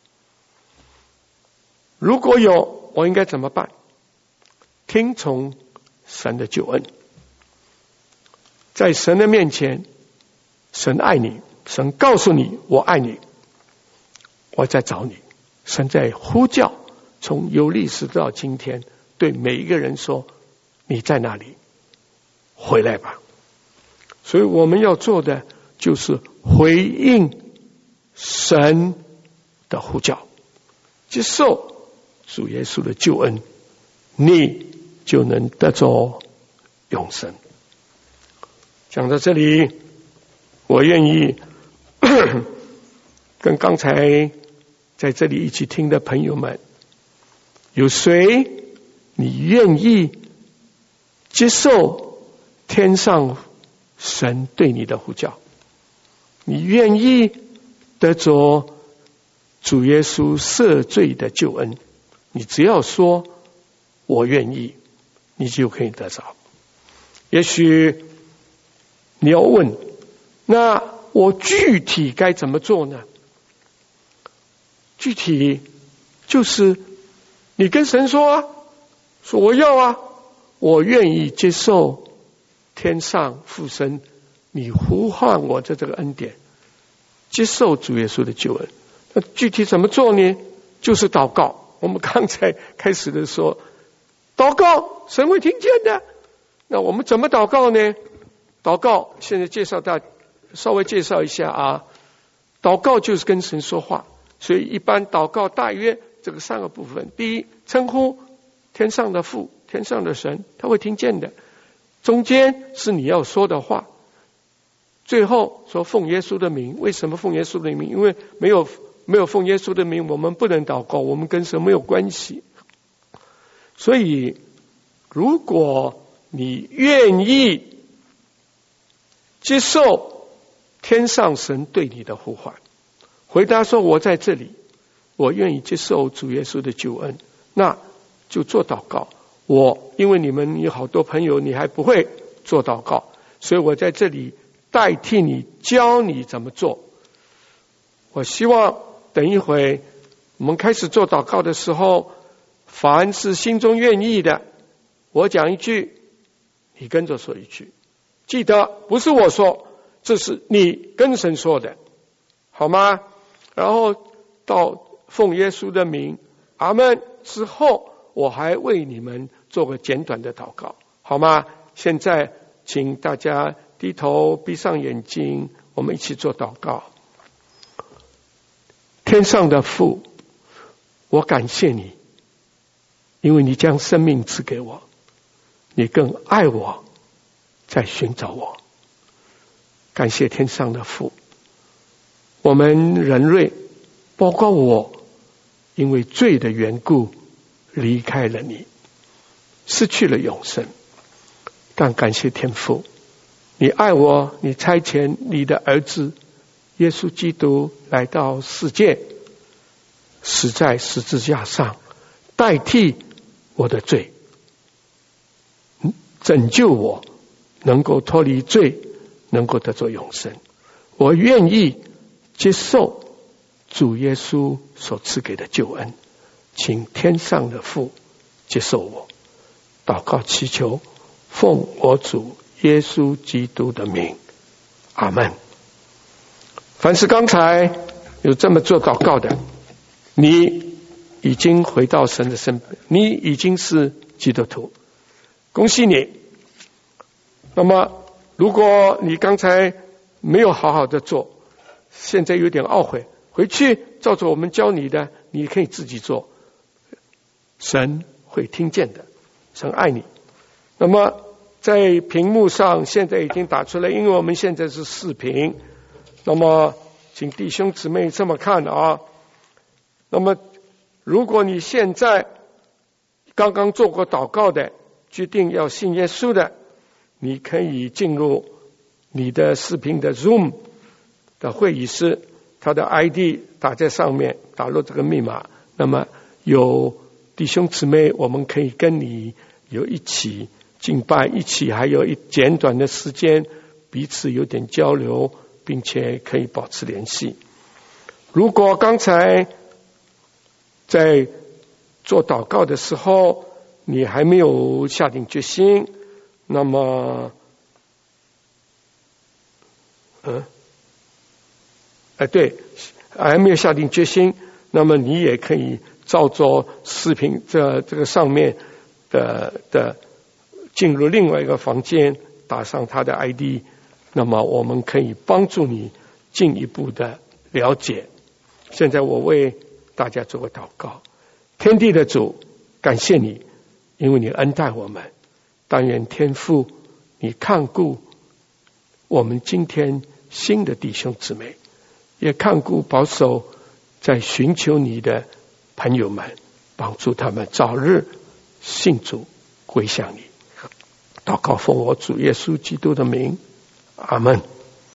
如果有，我应该怎么办？听从神的救恩，在神的面前，神爱你，神告诉你我爱你，我在找你，神在呼叫，从有历史到今天，对每一个人说，你在哪里？回来吧。所以我们要做的就是回应神的呼叫，接受主耶稣的救恩，你就能得着永生。讲到这里，我愿意跟刚才在这里一起听的朋友们，有谁你愿意接受天上神对你的呼叫？你愿意得着主耶稣赦罪的救恩？你只要说我愿意，你就可以得着。也许你要问，那我具体该怎么做呢？具体就是你跟神说啊，说我要啊，我愿意接受天上父神你呼唤我的这个恩典，接受主耶稣的救恩。那具体怎么做呢？就是祷告。我们刚才开始的说，祷告神会听见的。那我们怎么祷告呢？祷告现在稍微介绍一下啊。祷告就是跟神说话，所以一般祷告大约这个3个部分。第一，称呼天上的父，天上的神，他会听见的。中间是你要说的话，最后说奉耶稣的名。为什么奉耶稣的名？因为没有奉耶稣的名，我们不能祷告，我们跟神没有关系。所以如果你愿意接受天上神对你的呼唤，回答说我在这里，我愿意接受主耶稣的救恩，那就做祷告。因为你们有好多朋友你还不会做祷告，所以我在这里代替你，教你怎么做。我希望等一会我们开始做祷告的时候，凡是心中愿意的，我讲一句，你跟着说一句。记得不是我说，这是你跟神说的，好吗？然后到奉耶稣的名，阿们之后，我还为你们做个简短的祷告，好吗？现在请大家低头闭上眼睛，我们一起做祷告。天上的父，我感谢你，因为你将生命赐给我，你更爱我，在寻找我。感谢天上的父，我们人类，包括我，因为罪的缘故离开了你，失去了永生。但感谢天父，你爱我，你差遣你的儿子耶稣基督来到世界，死在十字架上，代替我的罪，拯救我，能够脱离罪，能够得着永生。我愿意接受主耶稣所赐给的救恩，请天上的父接受我。祷告祈求，奉我主耶稣基督的名，阿们。凡是刚才有这么做祷告的，你已经回到神的身边，你已经是基督徒，恭喜你。那么如果你刚才没有好好的做，现在有点懊悔，回去照着我们教你的，你可以自己做，神会听见的，神爱你。那么在屏幕上现在已经打出来，因为我们现在是视频，那么请弟兄姊妹这么看啊。那么如果你现在刚刚做过祷告的，决定要信耶稣的，你可以进入你的视频的 Zoom 的会议室，他的 ID 打在上面，打入这个密码，那么有弟兄姊妹，我们可以跟你有一起敬拜，一起还有一简短的时间彼此有点交流，并且可以保持联系。如果刚才在做祷告的时候你还没有下定决心，那么对，还没有下定决心，那么你也可以照着视频这个上面的进入另外一个房间，打上他的 ID， 那么我们可以帮助你进一步的了解。现在我为大家做个祷告。天地的主，感谢你，因为你恩待我们，但愿天父你看顾我们今天新的弟兄姊妹，也看顾保守在寻求你的朋友们，帮助他们早日信主归向你。祷告奉我主耶稣基督的名，阿们。